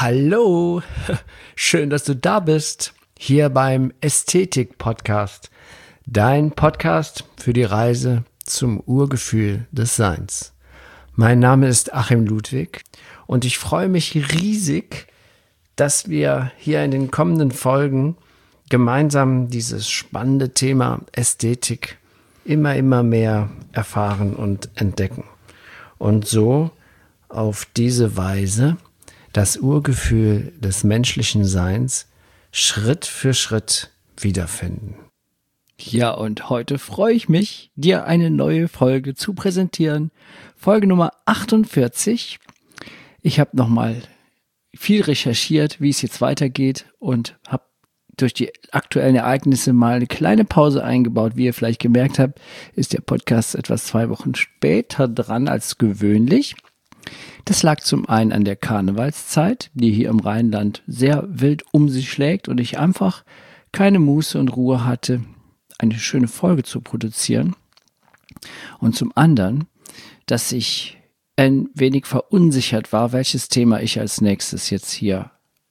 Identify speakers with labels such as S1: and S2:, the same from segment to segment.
S1: Hallo, schön, dass du da bist, hier beim Ästhetik-Podcast, dein Podcast für die Reise zum Urgefühl des Seins. Mein Name ist Achim Ludwig und ich freue mich riesig, dass wir hier in den kommenden Folgen gemeinsam dieses spannende Thema Ästhetik immer mehr erfahren und entdecken und so auf diese Weise das Urgefühl des menschlichen Seins Schritt für Schritt wiederfinden.
S2: Ja, und heute freue ich mich, dir eine neue Folge zu präsentieren. Folge Nummer 48. Ich habe nochmal viel recherchiert, wie es jetzt weitergeht und habe durch die aktuellen Ereignisse mal eine kleine Pause eingebaut. Wie ihr vielleicht gemerkt habt, ist der Podcast etwas 2 Wochen später dran als gewöhnlich. Das lag zum einen an der Karnevalszeit, die hier im Rheinland sehr wild um sich schlägt und ich einfach keine Muße und Ruhe hatte, eine schöne Folge zu produzieren. Und zum anderen, dass ich ein wenig verunsichert war, welches Thema ich als nächstes jetzt hier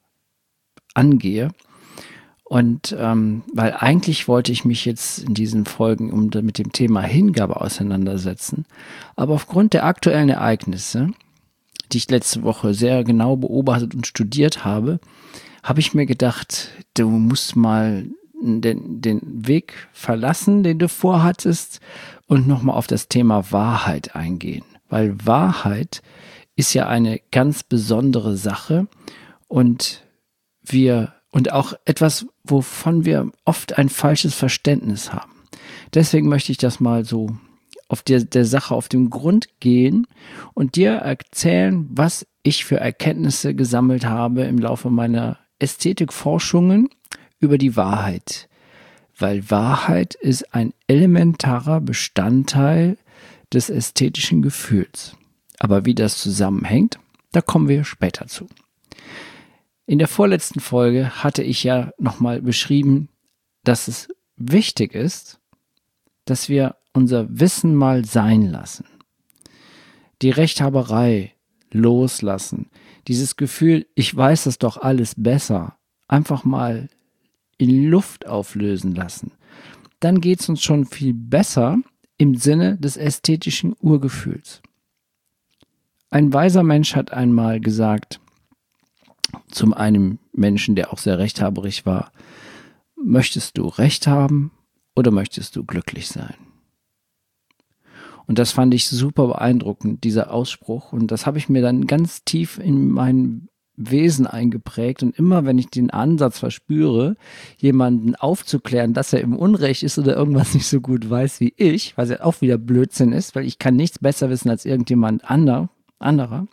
S2: angehe. Und weil eigentlich wollte ich mich jetzt in diesen Folgen mit dem Thema Hingabe auseinandersetzen, aber aufgrund der aktuellen Ereignisse, die ich letzte Woche sehr genau beobachtet und studiert habe, habe ich mir gedacht, du musst mal den Weg verlassen, den du vorhattest, und nochmal auf das Thema Wahrheit eingehen. Weil Wahrheit ist ja eine ganz besondere Sache und auch etwas, wovon wir oft ein falsches Verständnis haben. Deswegen möchte ich das mal so auf der Sache auf den Grund gehen und dir erzählen, was ich für Erkenntnisse gesammelt habe im Laufe meiner Ästhetikforschungen über die Wahrheit. Weil Wahrheit ist ein elementarer Bestandteil des ästhetischen Gefühls. Aber wie das zusammenhängt, da kommen wir später zu. In der vorletzten Folge hatte ich ja nochmal beschrieben, dass es wichtig ist, dass wir unser Wissen mal sein lassen. Die Rechthaberei loslassen. Dieses Gefühl, ich weiß das doch alles besser, einfach mal in Luft auflösen lassen. Dann geht es uns schon viel besser im Sinne des ästhetischen Urgefühls. Ein weiser Mensch hat einmal gesagt, zum einen Menschen, der auch sehr rechthaberig war: Möchtest du Recht haben oder möchtest du glücklich sein? Und das fand ich super beeindruckend, dieser Ausspruch. Und das habe ich mir dann ganz tief in mein Wesen eingeprägt. Und immer, wenn ich den Ansatz verspüre, jemanden aufzuklären, dass er im Unrecht ist oder irgendwas nicht so gut weiß wie ich, was ja auch wieder Blödsinn ist, weil ich kann nichts besser wissen als irgendjemand anderer,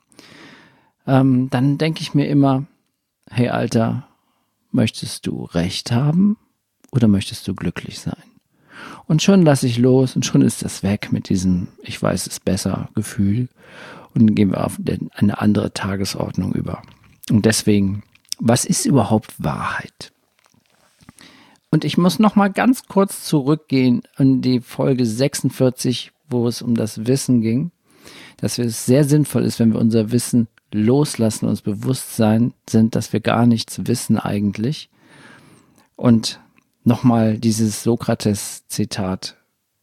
S2: dann denke ich mir immer: Hey Alter, möchtest du Recht haben oder möchtest du glücklich sein? Und schon lasse ich los und schon ist das weg mit diesem Ich weiß es besser Gefühl und dann gehen wir auf eine andere Tagesordnung über. Und deswegen, was ist überhaupt Wahrheit? Und ich muss noch mal ganz kurz zurückgehen in die Folge 46, wo es um das Wissen ging, dass es sehr sinnvoll ist, wenn wir unser Wissen loslassen, uns bewusst sind, dass wir gar nichts wissen eigentlich. Und nochmal dieses Sokrates-Zitat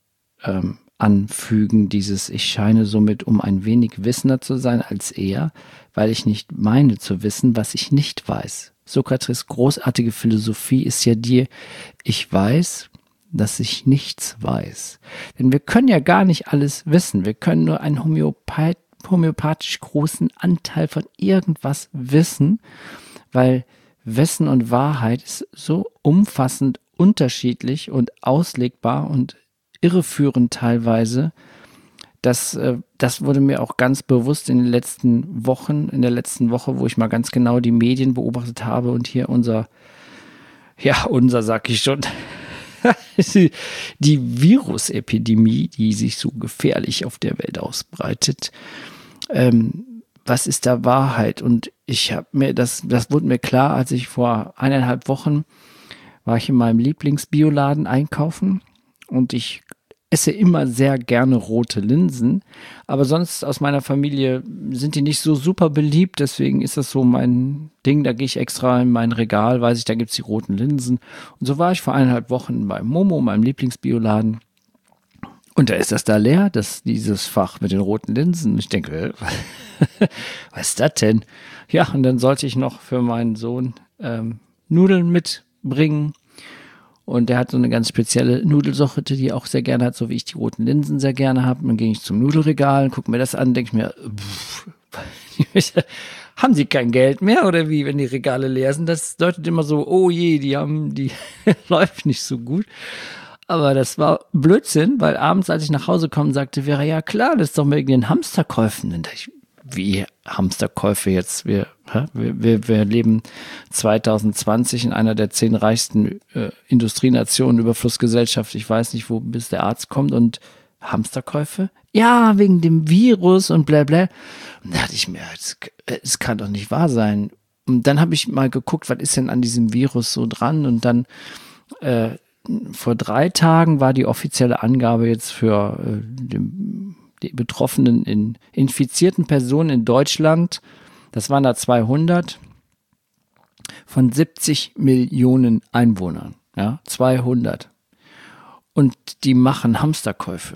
S2: anfügen, dieses: Ich scheine somit um ein wenig wissender zu sein als er, weil ich nicht meine zu wissen, was ich nicht weiß. Sokrates' großartige Philosophie ist ja ich weiß, dass ich nichts weiß. Denn wir können ja gar nicht alles wissen. Wir können nur einen homöopathisch großen Anteil von irgendwas wissen, weil Wissen und Wahrheit ist so umfassend unterschiedlich und auslegbar und irreführend teilweise. Das wurde mir auch ganz bewusst in der letzten Woche, wo ich mal ganz genau die Medien beobachtet habe und hier unser sag ich schon, die Virusepidemie, die sich so gefährlich auf der Welt ausbreitet. Was ist da Wahrheit? Und das wurde mir klar, als ich vor 1,5 Wochen war ich in meinem Lieblingsbioladen einkaufen und ich esse immer sehr gerne rote Linsen, aber sonst aus meiner Familie sind die nicht so super beliebt, deswegen ist das so mein Ding, da gehe ich extra in mein Regal, weiß ich, da gibt's die roten Linsen. Und so war ich vor 1,5 Wochen bei Momo, meinem Lieblingsbioladen. Und da ist das da leer, dieses Fach mit den roten Linsen. Und ich denke, was ist das denn? Ja, und dann sollte ich noch für meinen Sohn Nudeln mitbringen. Und der hat so eine ganz spezielle Nudelsorte, die er auch sehr gerne hat, so wie ich die roten Linsen sehr gerne habe. Dann gehe ich zum Nudelregal, gucke mir das an, denke mir, haben sie kein Geld mehr oder wie, wenn die Regale leer sind? Das deutet immer so, oh je, die läuft nicht so gut. Aber das war Blödsinn, weil abends, als ich nach Hause komme, sagte Vera, ja klar, das ist doch wegen den Hamsterkäufen. Und ich, wie Hamsterkäufe jetzt? Wir leben 2020 in einer der 10 reichsten Industrienationen, Überflussgesellschaft. Ich weiß nicht, wo bis der Arzt kommt und Hamsterkäufe? Ja, wegen dem Virus und bla bla. Und da dachte ich mir, es kann doch nicht wahr sein. Und dann habe ich mal geguckt, was ist denn an diesem Virus so dran? Und dann vor 3 Tagen war die offizielle Angabe jetzt für die betroffenen infizierten Personen in Deutschland, das waren da 200 von 70 Millionen Einwohnern, ja, 200. Und die machen Hamsterkäufe.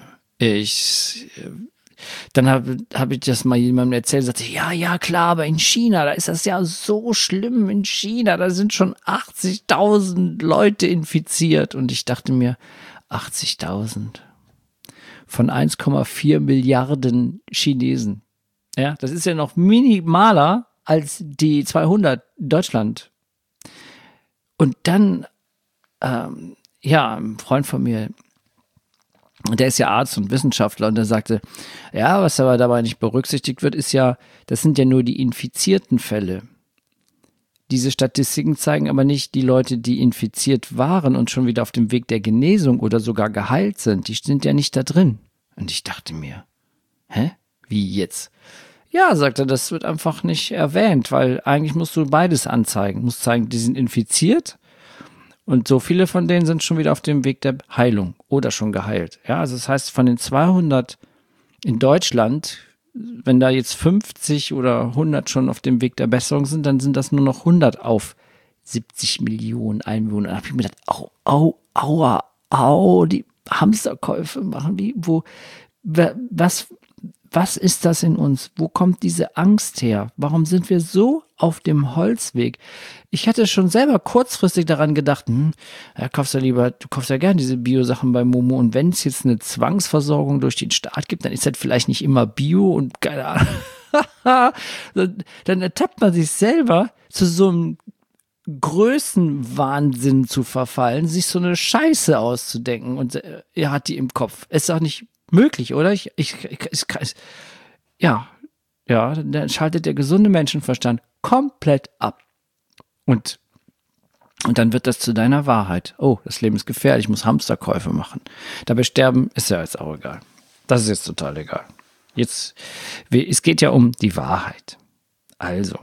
S2: Dann hab ich das mal jemandem erzählt, sagte, ja, klar, aber in China, da ist das ja so schlimm in China, da sind schon 80.000 Leute infiziert. Und ich dachte mir, 80.000 von 1,4 Milliarden Chinesen. Ja, das ist ja noch minimaler als die 200 in Deutschland. Und dann, ein Freund von mir, der ist ja Arzt und Wissenschaftler und der sagte, ja, was aber dabei nicht berücksichtigt wird, ist ja, das sind ja nur die infizierten Fälle. Diese Statistiken zeigen aber nicht die Leute, die infiziert waren und schon wieder auf dem Weg der Genesung oder sogar geheilt sind. Die sind ja nicht da drin. Und ich dachte mir, wie jetzt? Ja, sagt er, das wird einfach nicht erwähnt, weil eigentlich musst du beides anzeigen. Du musst zeigen, die sind infiziert und so viele von denen sind schon wieder auf dem Weg der Heilung oder schon geheilt. Ja, also das heißt, von den 200 in Deutschland, wenn da jetzt 50 oder 100 schon auf dem Weg der Besserung sind, dann sind das nur noch 100 auf 70 Millionen Einwohner. Da habe ich mir gedacht, die Hamsterkäufe machen die, was ist das in uns? Wo kommt diese Angst her? Warum sind wir so auf dem Holzweg? Ich hatte schon selber kurzfristig daran gedacht, du kaufst ja gern diese Bio-Sachen bei Momo und wenn es jetzt eine Zwangsversorgung durch den Staat gibt, dann ist das vielleicht nicht immer Bio und keine Ahnung. Dann ertappt man sich selber zu so einem Größenwahnsinn zu verfallen, sich so eine Scheiße auszudenken und er hat die im Kopf. Ist doch nicht möglich, oder? Dann schaltet der gesunde Menschenverstand komplett ab. Und dann wird das zu deiner Wahrheit. Oh, das Leben ist gefährlich, ich muss Hamsterkäufe machen. Dabei sterben ist ja jetzt auch egal. Das ist jetzt total egal. Es geht ja um die Wahrheit. Also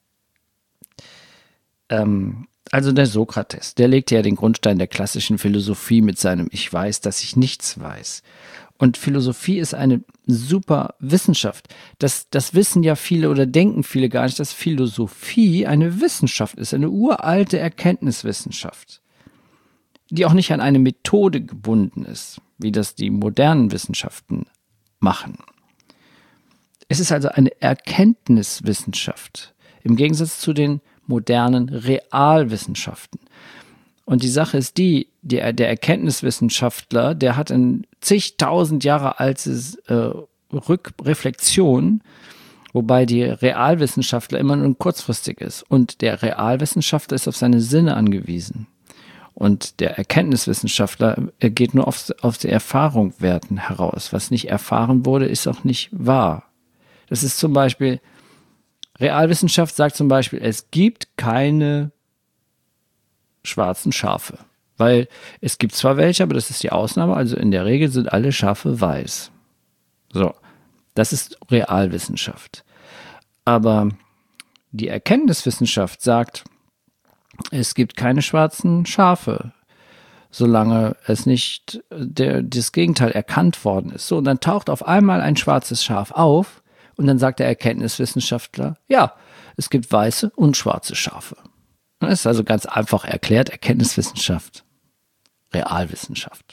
S2: der Sokrates, der legte ja den Grundstein der klassischen Philosophie mit seinem Ich weiß, dass ich nichts weiß. Und Philosophie ist eine super Wissenschaft. Das wissen ja viele oder denken viele gar nicht, dass Philosophie eine Wissenschaft ist, eine uralte Erkenntniswissenschaft, die auch nicht an eine Methode gebunden ist, wie das die modernen Wissenschaften machen. Es ist also eine Erkenntniswissenschaft, im Gegensatz zu den modernen Realwissenschaften. Und die Sache ist der Erkenntniswissenschaftler, der hat ein zigtausend Jahre altes Rückreflexion, wobei die Realwissenschaftler immer nur kurzfristig ist. Und der Realwissenschaftler ist auf seine Sinne angewiesen. Und der Erkenntniswissenschaftler geht nur auf die Erfahrungswerten heraus. Was nicht erfahren wurde, ist auch nicht wahr. Das ist zum Beispiel, Realwissenschaft sagt zum Beispiel, es gibt keine schwarzen Schafe. Weil es gibt zwar welche, aber das ist die Ausnahme, also in der Regel sind alle Schafe weiß. So, das ist Realwissenschaft. Aber die Erkenntniswissenschaft sagt, es gibt keine schwarzen Schafe, solange es nicht das Gegenteil erkannt worden ist. So, und dann taucht auf einmal ein schwarzes Schaf auf und dann sagt der Erkenntniswissenschaftler, ja, es gibt weiße und schwarze Schafe. Das ist also ganz einfach erklärt, Erkenntniswissenschaft, Realwissenschaft.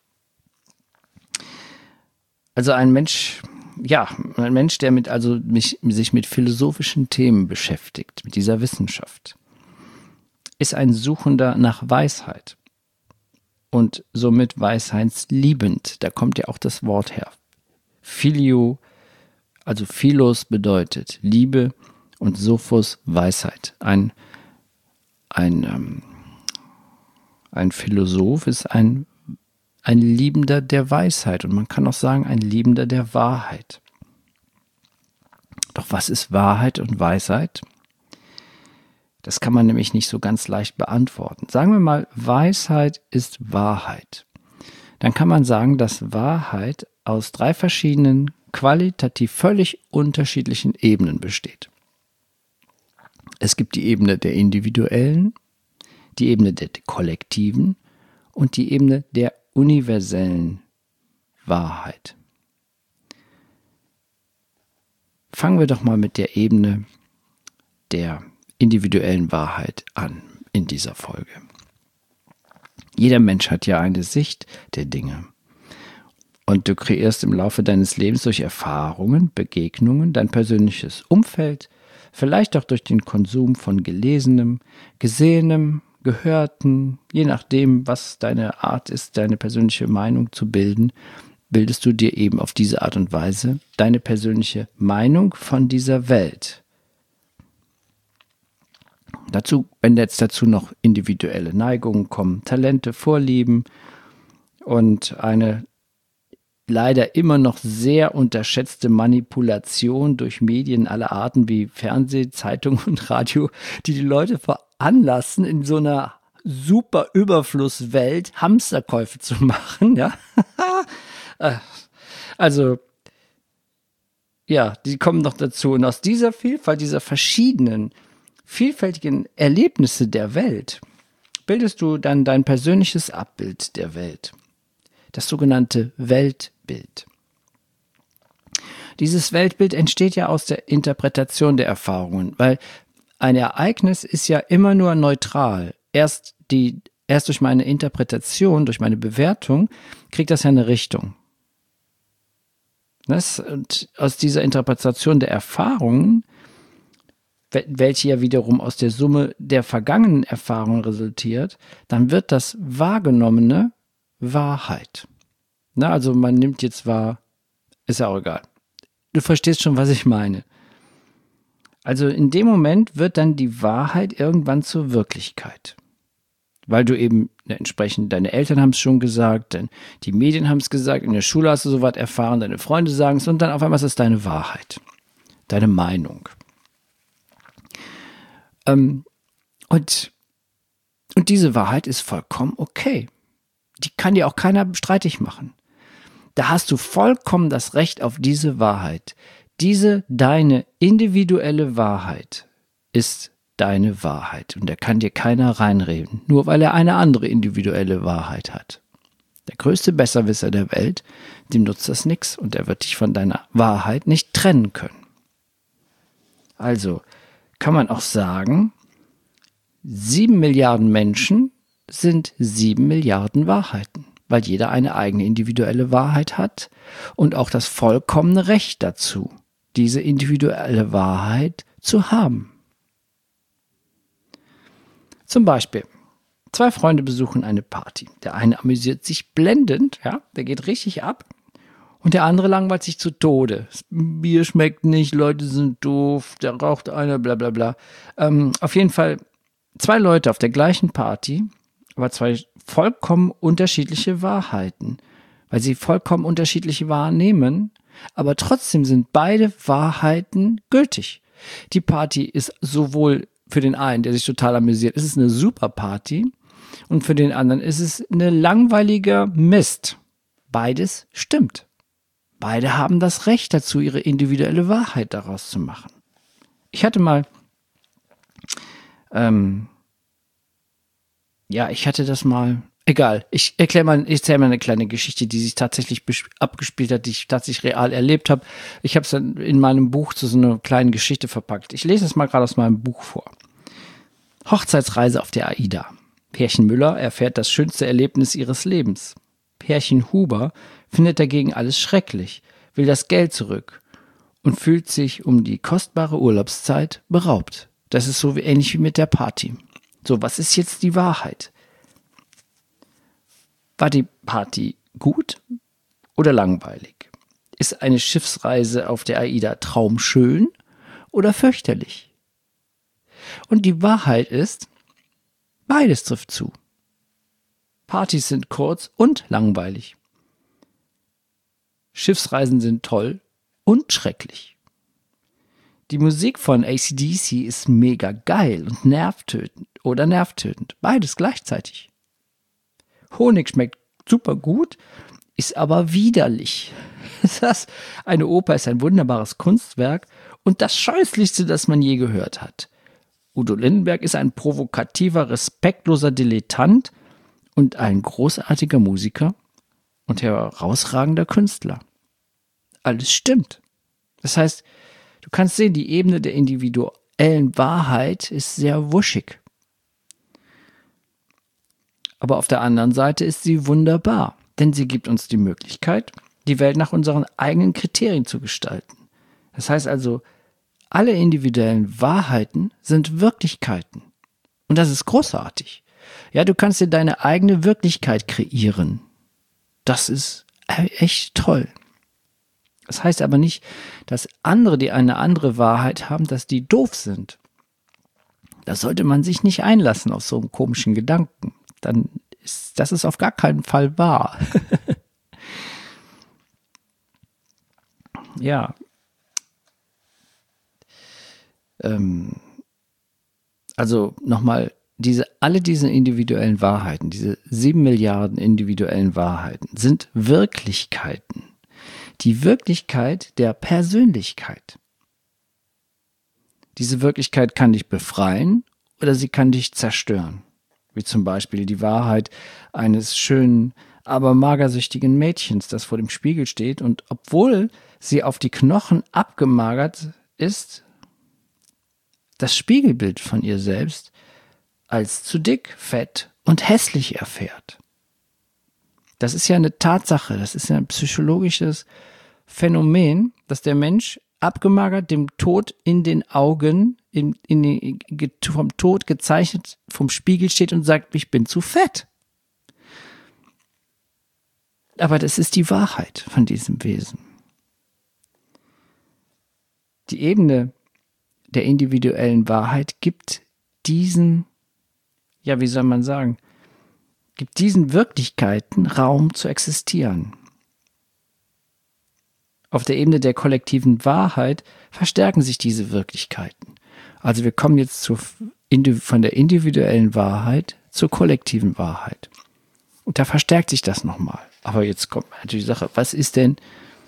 S2: Also ein Mensch, der sich mit philosophischen Themen beschäftigt, mit dieser Wissenschaft, ist ein Suchender nach Weisheit und somit weisheitsliebend. Da kommt ja auch das Wort her. Philio, also Philos bedeutet Liebe und Sophos Weisheit. Ein Philosoph ist ein Liebender der Weisheit und man kann auch sagen, ein Liebender der Wahrheit. Doch was ist Wahrheit und Weisheit? Das kann man nämlich nicht so ganz leicht beantworten. Sagen wir mal, Weisheit ist Wahrheit. Dann kann man sagen, dass Wahrheit aus 3 verschiedenen, qualitativ völlig unterschiedlichen Ebenen besteht. Es gibt die Ebene der individuellen, die Ebene der kollektiven und die Ebene der universellen Wahrheit. Fangen wir doch mal mit der Ebene der individuellen Wahrheit an in dieser Folge. Jeder Mensch hat ja eine Sicht der Dinge. Und du kreierst im Laufe deines Lebens durch Erfahrungen, Begegnungen, dein persönliches Umfeld, vielleicht auch durch den Konsum von Gelesenem, Gesehenem, Gehörten, je nachdem, was deine Art ist, deine persönliche Meinung zu bilden, bildest du dir eben auf diese Art und Weise deine persönliche Meinung von dieser Welt. Wenn jetzt dazu noch individuelle Neigungen kommen, Talente, Vorlieben und eine leider immer noch sehr unterschätzte Manipulation durch Medien aller Arten wie Fernsehen, Zeitung und Radio, die Leute veranlassen, in so einer super Überflusswelt Hamsterkäufe zu machen, ja. Also, ja, die kommen noch dazu. Und aus dieser Vielfalt, dieser vielfältigen Erlebnisse der Welt, bildest du dann dein persönliches Abbild der Welt. Das sogenannte Weltbild. Dieses Weltbild entsteht ja aus der Interpretation der Erfahrungen, weil ein Ereignis ist ja immer nur neutral. Erst durch meine Interpretation, durch meine Bewertung, kriegt das ja eine Richtung. Und aus dieser Interpretation der Erfahrungen, welche ja wiederum aus der Summe der vergangenen Erfahrungen resultiert, dann wird das Wahrgenommene Wahrheit. Also man nimmt jetzt wahr, ist ja auch egal. Du verstehst schon, was ich meine. Also in dem Moment wird dann die Wahrheit irgendwann zur Wirklichkeit. Weil du eben entsprechend, deine Eltern haben es schon gesagt, die Medien haben es gesagt, in der Schule hast du sowas erfahren, deine Freunde sagen es und dann auf einmal ist es deine Wahrheit, deine Meinung. Und diese Wahrheit ist vollkommen okay. Die kann dir auch keiner streitig machen. Da hast du vollkommen das Recht auf diese Wahrheit. Deine individuelle Wahrheit ist deine Wahrheit. Und da kann dir keiner reinreden, nur weil er eine andere individuelle Wahrheit hat. Der größte Besserwisser der Welt, dem nutzt das nichts und er wird dich von deiner Wahrheit nicht trennen können. Also kann man auch sagen, 7 Milliarden Menschen sind 7 Milliarden Wahrheiten, weil jeder eine eigene individuelle Wahrheit hat und auch das vollkommene Recht dazu, diese individuelle Wahrheit zu haben. Zum Beispiel, 2 Freunde besuchen eine Party. Der eine amüsiert sich blendend, ja, der geht richtig ab. Und der andere langweilt sich zu Tode. Das Bier schmeckt nicht, Leute sind doof, da raucht einer, bla bla bla. Auf jeden Fall 2 Leute auf der gleichen Party, aber 2 vollkommen unterschiedliche Wahrheiten, weil sie vollkommen unterschiedlich wahrnehmen, aber trotzdem sind beide Wahrheiten gültig. Die Party ist sowohl für den einen, der sich total amüsiert, ist es eine super Party und für den anderen ist es eine langweiliger Mist. Beides stimmt. Beide haben das Recht dazu, ihre individuelle Wahrheit daraus zu machen. Ich hatte mal, ich hatte das mal Egal, ich erzähle mal eine kleine Geschichte, die sich tatsächlich abgespielt hat, die ich tatsächlich real erlebt habe. Ich habe es dann in meinem Buch zu so einer kleinen Geschichte verpackt. Ich lese es mal gerade aus meinem Buch vor. Hochzeitsreise auf der AIDA. Pärchen Müller erfährt das schönste Erlebnis ihres Lebens. Pärchen Huber findet dagegen alles schrecklich, will das Geld zurück und fühlt sich um die kostbare Urlaubszeit beraubt. Das ist so ähnlich wie mit der Party. So, was ist jetzt die Wahrheit? War die Party gut oder langweilig? Ist eine Schiffsreise auf der AIDA traumschön oder fürchterlich? Und die Wahrheit ist, beides trifft zu. Partys sind kurz und langweilig. Schiffsreisen sind toll und schrecklich. Die Musik von AC/DC ist mega geil und nervtötend. Beides gleichzeitig. Honig schmeckt super gut, ist aber widerlich. Eine Oper ist ein wunderbares Kunstwerk und das Scheußlichste, das man je gehört hat. Udo Lindenberg ist ein provokativer, respektloser Dilettant und ein großartiger Musiker und herausragender Künstler. Alles stimmt. Das heißt, du kannst sehen, die Ebene der individuellen Wahrheit ist sehr wuschig. Aber auf der anderen Seite ist sie wunderbar, denn sie gibt uns die Möglichkeit, die Welt nach unseren eigenen Kriterien zu gestalten. Das heißt also, alle individuellen Wahrheiten sind Wirklichkeiten. Und das ist großartig. Ja, du kannst dir deine eigene Wirklichkeit kreieren. Das ist echt toll. Das heißt aber nicht, dass andere, die eine andere Wahrheit haben, dass die doof sind. Da sollte man sich nicht einlassen auf so einen komischen Gedanken. Dann ist das auf gar keinen Fall wahr. Ja. Also nochmal, alle diese individuellen Wahrheiten, diese 7 Milliarden individuellen Wahrheiten sind Wirklichkeiten. Die Wirklichkeit der Persönlichkeit. Diese Wirklichkeit kann dich befreien oder sie kann dich zerstören. Wie zum Beispiel die Wahrheit eines schönen, aber magersüchtigen Mädchens, das vor dem Spiegel steht und obwohl sie auf die Knochen abgemagert ist, das Spiegelbild von ihr selbst als zu dick, fett und hässlich erfährt. Das ist ja eine Tatsache, das ist ja ein psychologisches Phänomen, dass der Mensch abgemagert, dem Tod in den Augen, vom Tod gezeichnet, vom Spiegel steht und sagt, ich bin zu fett. Aber das ist die Wahrheit von diesem Wesen. Die Ebene der individuellen Wahrheit gibt diesen, ja, wie soll man sagen, gibt diesen Wirklichkeiten Raum zu existieren. Auf der Ebene der kollektiven Wahrheit verstärken sich diese Wirklichkeiten. Also wir kommen jetzt von der individuellen Wahrheit zur kollektiven Wahrheit. Und da verstärkt sich das nochmal. Aber jetzt kommt natürlich die Sache, was ist denn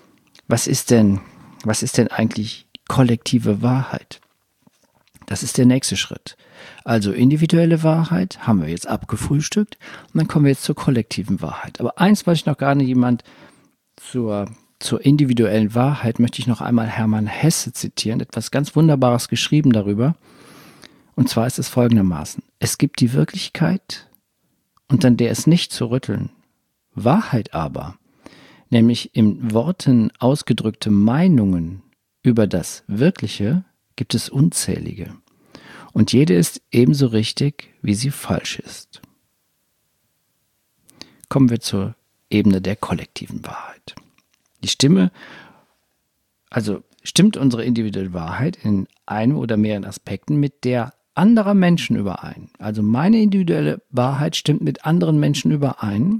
S2: eigentlich kollektive Wahrheit? Das ist der nächste Schritt. Also individuelle Wahrheit haben wir jetzt abgefrühstückt und dann kommen wir jetzt zur kollektiven Wahrheit. Aber eins wollte ich noch gar nicht jemand zur individuellen Wahrheit möchte ich noch einmal Hermann Hesse zitieren, etwas ganz Wunderbares geschrieben darüber. Und zwar ist es folgendermaßen: Es gibt die Wirklichkeit und an der ist nicht zu rütteln. Wahrheit aber, nämlich in Worten ausgedrückte Meinungen über das Wirkliche, gibt es unzählige. Und jede ist ebenso richtig, wie sie falsch ist. Kommen wir zur Ebene der kollektiven Wahrheit. Stimmt unsere individuelle Wahrheit in einem oder mehreren Aspekten mit der anderer Menschen überein? Also meine individuelle Wahrheit stimmt mit anderen Menschen überein?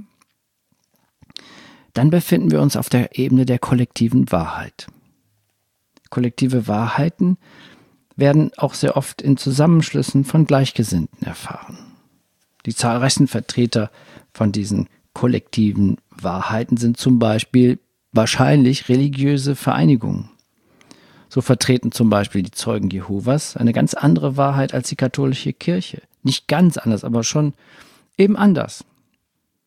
S2: Dann befinden wir uns auf der Ebene der kollektiven Wahrheit. Kollektive Wahrheiten werden auch sehr oft in Zusammenschlüssen von Gleichgesinnten erfahren. Die zahlreichsten Vertreter von diesen kollektiven Wahrheiten sind zum Beispiel wahrscheinlich religiöse Vereinigungen. So vertreten zum Beispiel die Zeugen Jehovas eine ganz andere Wahrheit als die katholische Kirche. Nicht ganz anders, aber schon eben anders.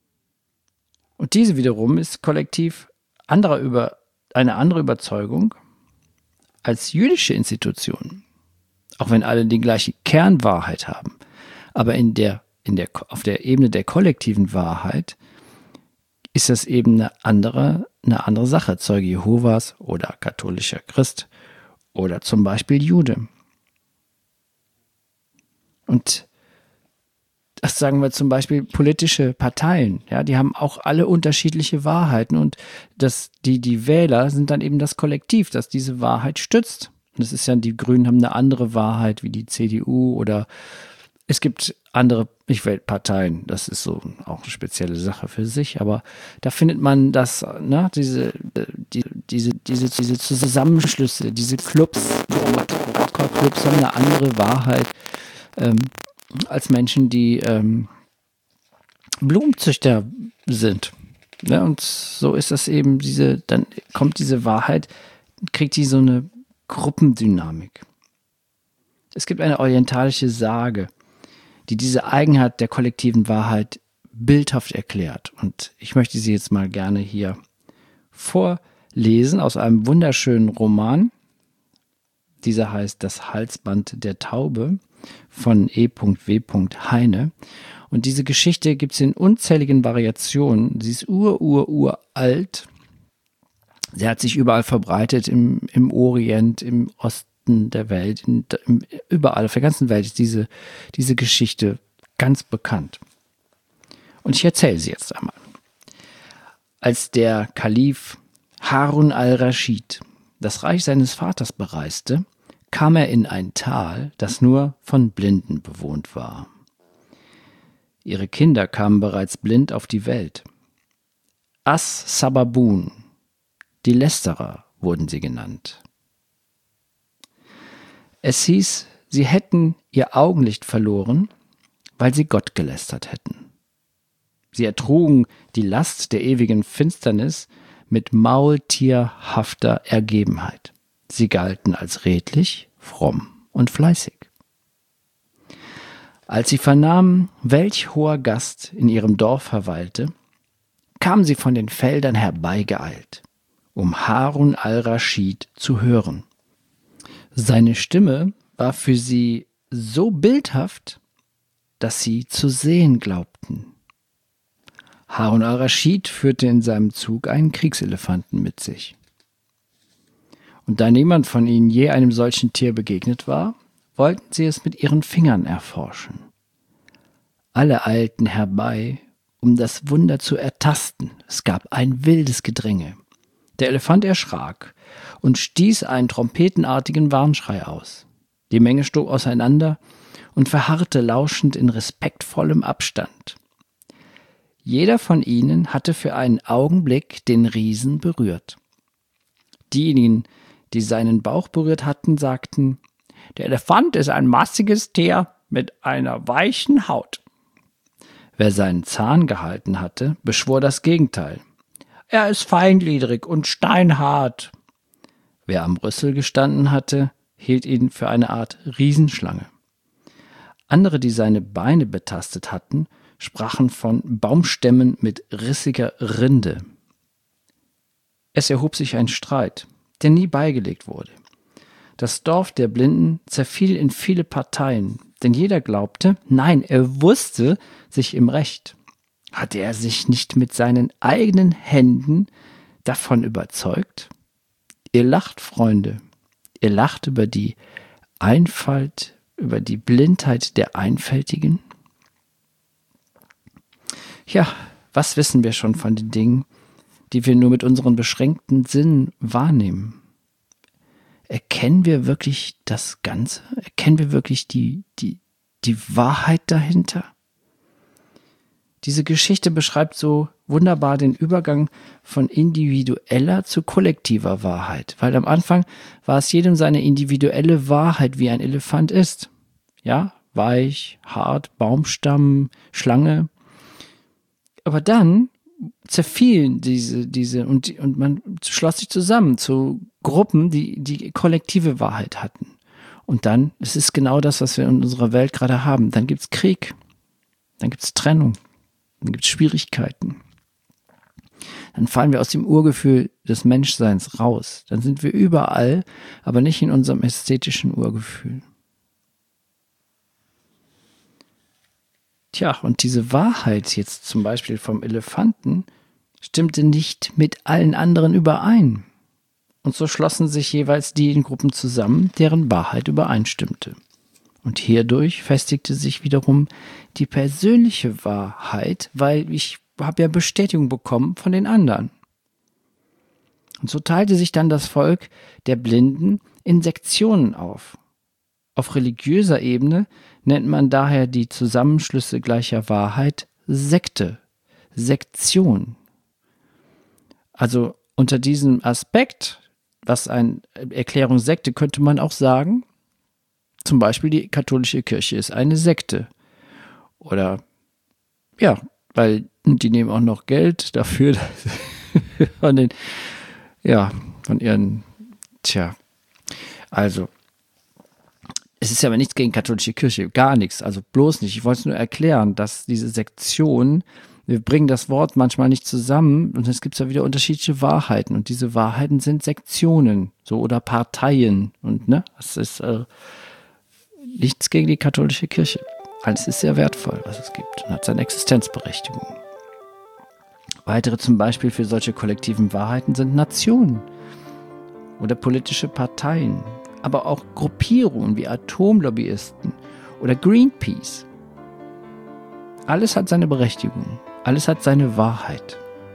S2: Und diese wiederum ist kollektiv eine andere Überzeugung als jüdische Institutionen. Auch wenn alle die gleiche Kernwahrheit haben. Aber auf der Ebene der kollektiven Wahrheit ist das eben eine andere Sache. Zeuge Jehovas oder katholischer Christ oder zum Beispiel Jude. Und das sagen wir zum Beispiel politische Parteien, ja, die haben auch alle unterschiedliche Wahrheiten und die Wähler sind dann eben das Kollektiv, das diese Wahrheit stützt. Und das ist ja, die Grünen haben eine andere Wahrheit wie die CDU oder es gibt andere, Parteien, das ist so auch eine spezielle Sache für sich, aber da findet man das, ne, diese Zusammenschlüsse, diese Clubs, die Rocker-Clubs haben eine andere Wahrheit als Menschen, die Blumenzüchter sind. Ja, und so ist das eben, dann kommt diese Wahrheit, kriegt die so eine Gruppendynamik. Es gibt eine orientalische Sage, die diese Eigenheit der kollektiven Wahrheit bildhaft erklärt. Und ich möchte sie jetzt mal gerne hier vorlesen aus einem wunderschönen Roman. Dieser heißt Das Halsband der Taube von E.W. Heine. Und diese Geschichte gibt es in unzähligen Variationen. Sie ist uralt. Sie hat sich überall verbreitet, im Orient, im Osten der Welt, überall auf der ganzen Welt ist diese Geschichte ganz bekannt. Und ich erzähle sie jetzt einmal. Als der Kalif Harun al-Raschid das Reich seines Vaters bereiste, kam er in ein Tal, das nur von Blinden bewohnt war. Ihre Kinder kamen bereits blind auf die Welt. As-Sababun, die Lästerer, wurden sie genannt. Es hieß, sie hätten ihr Augenlicht verloren, weil sie Gott gelästert hätten. Sie ertrugen die Last der ewigen Finsternis mit maultierhafter Ergebenheit. Sie galten als redlich, fromm und fleißig. Als sie vernahmen, welch hoher Gast in ihrem Dorf verweilte, kamen sie von den Feldern herbeigeeilt, um Harun al-Raschid zu hören. Seine Stimme war für sie so bildhaft, dass sie zu sehen glaubten. Harun al-Raschid führte in seinem Zug einen Kriegselefanten mit sich. Und da niemand von ihnen je einem solchen Tier begegnet war, wollten sie es mit ihren Fingern erforschen. Alle eilten herbei, um das Wunder zu ertasten. Es gab ein wildes Gedränge. Der Elefant erschrak und stieß einen trompetenartigen Warnschrei aus. Die Menge stob auseinander und verharrte lauschend in respektvollem Abstand. Jeder von ihnen hatte für einen Augenblick den Riesen berührt. Diejenigen, die seinen Bauch berührt hatten, sagten, der Elefant ist ein massiges Tier mit einer weichen Haut. Wer seinen Zahn gehalten hatte, beschwor das Gegenteil. Er ist feingliedrig und steinhart. Wer am Rüssel gestanden hatte, hielt ihn für eine Art Riesenschlange. Andere, die seine Beine betastet hatten, sprachen von Baumstämmen mit rissiger Rinde. Es erhob sich ein Streit, der nie beigelegt wurde. Das Dorf der Blinden zerfiel in viele Parteien, denn jeder glaubte, nein, er wusste sich im Recht. Hatte er sich nicht mit seinen eigenen Händen davon überzeugt? Ihr lacht, Freunde, ihr lacht über die Einfalt, über die Blindheit der Einfältigen? Ja, was wissen wir schon von den Dingen, die wir nur mit unseren beschränkten Sinnen wahrnehmen? Erkennen wir wirklich das Ganze? Erkennen wir wirklich die Wahrheit dahinter? Diese Geschichte beschreibt so wunderbar den Übergang von individueller zu kollektiver Wahrheit, weil am Anfang war es jedem seine individuelle Wahrheit, wie ein Elefant ist. Ja, weich, hart, Baumstamm, Schlange. Aber dann zerfielen diese und man schloss sich zusammen zu Gruppen, die kollektive Wahrheit hatten. Und dann, es ist genau das, was wir in unserer Welt gerade haben. Dann gibt's Krieg, dann gibt's Trennung, dann gibt's Schwierigkeiten. dann fallen wir aus dem Urgefühl des Menschseins raus. Dann sind wir überall, aber nicht in unserem ästhetischen Urgefühl. Tja, und diese Wahrheit jetzt zum Beispiel vom Elefanten stimmte nicht mit allen anderen überein. Und so schlossen sich jeweils die in Gruppen zusammen, deren Wahrheit übereinstimmte. Und hierdurch festigte sich wiederum die persönliche Wahrheit, weil ich habe ja Bestätigung bekommen von den anderen. Und so teilte sich dann das Volk der Blinden in Sektionen auf. Auf religiöser Ebene nennt man daher die Zusammenschlüsse gleicher Wahrheit Sekte, Sektion. Also unter diesem Aspekt, was eine Erklärung Sekte, könnte man auch sagen, zum Beispiel die katholische Kirche ist eine Sekte. Oder, ja, weil die nehmen auch noch Geld dafür von ihren, also, es ist ja aber nichts gegen katholische Kirche, gar nichts, also bloß nicht. Ich wollte es nur erklären, dass diese Sektion, wir bringen das Wort manchmal nicht zusammen und es gibt ja wieder unterschiedliche Wahrheiten und diese Wahrheiten sind Sektionen, so oder Parteien und das ist nichts gegen die katholische Kirche. Alles ist sehr wertvoll, was es gibt und hat seine Existenzberechtigung. Weitere zum Beispiel für solche kollektiven Wahrheiten sind Nationen oder politische Parteien, aber auch Gruppierungen wie Atomlobbyisten oder Greenpeace. Alles hat seine Berechtigung, alles hat seine Wahrheit.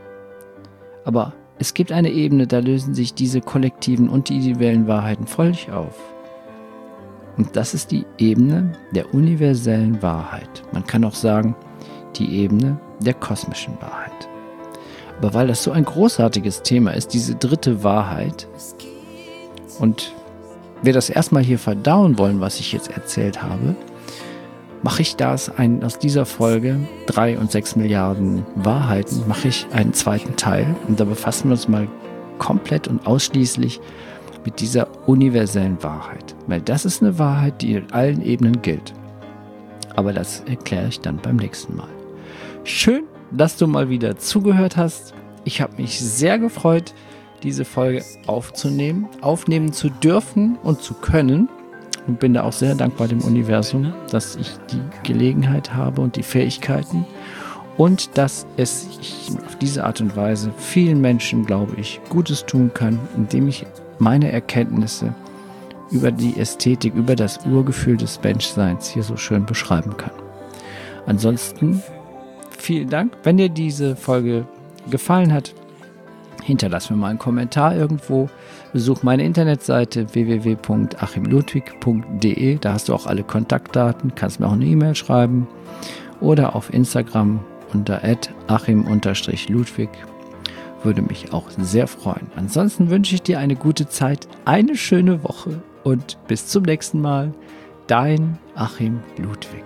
S2: Aber es gibt eine Ebene, da lösen sich diese kollektiven und individuellen Wahrheiten völlig auf. Und das ist die Ebene der universellen Wahrheit. Man kann auch sagen, die Ebene der kosmischen Wahrheit. Aber weil das so ein großartiges Thema ist, diese dritte Wahrheit, und wir das erstmal hier verdauen wollen, was ich jetzt erzählt habe, mache ich aus dieser Folge 3 und 6 Milliarden Wahrheiten, mache ich einen zweiten Teil und da befassen wir uns mal komplett und ausschließlich mit dieser universellen Wahrheit. Weil das ist eine Wahrheit, die in allen Ebenen gilt. Aber das erkläre ich dann beim nächsten Mal. Schön, dass du mal wieder zugehört hast. Ich habe mich sehr gefreut, diese Folge aufnehmen zu dürfen und zu können. Und bin da auch sehr dankbar dem Universum, dass ich die Gelegenheit habe und die Fähigkeiten und dass ich auf diese Art und Weise vielen Menschen, glaube ich, Gutes tun kann, indem ich meine Erkenntnisse über die Ästhetik, über das Urgefühl des Menschseins hier so schön beschreiben kann. Ansonsten vielen Dank. Wenn dir diese Folge gefallen hat, hinterlass mir mal einen Kommentar irgendwo. Besuch meine Internetseite www.achimludwig.de. Da hast du auch alle Kontaktdaten. Kannst mir auch eine E-Mail schreiben. Oder auf Instagram unter @achim_ludwig. Würde mich auch sehr freuen. Ansonsten wünsche ich dir eine gute Zeit, eine schöne Woche und bis zum nächsten Mal. Dein Achim Ludwig.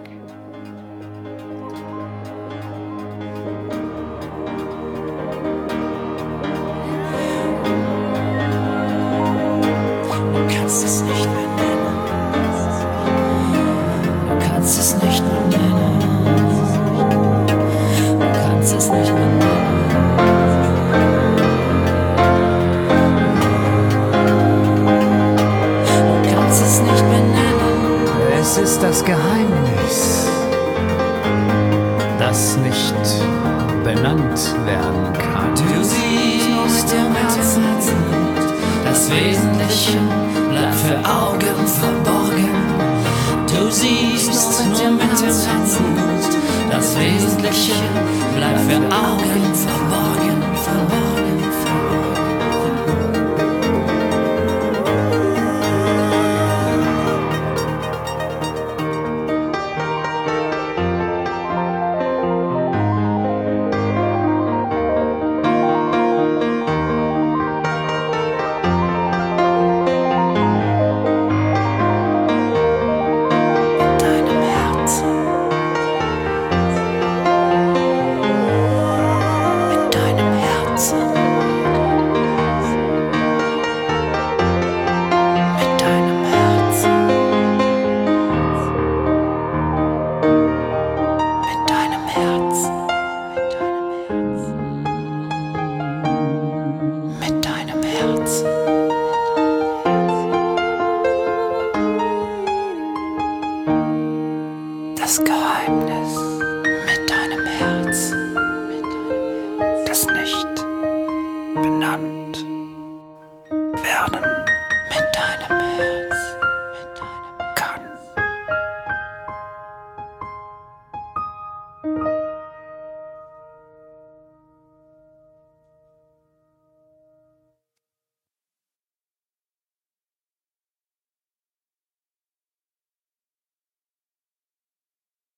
S1: Es ist das Geheimnis, das nicht benannt werden kann.
S3: Du siehst im Herzen, das Wesentliche bleibt für Augen verborgen. Du siehst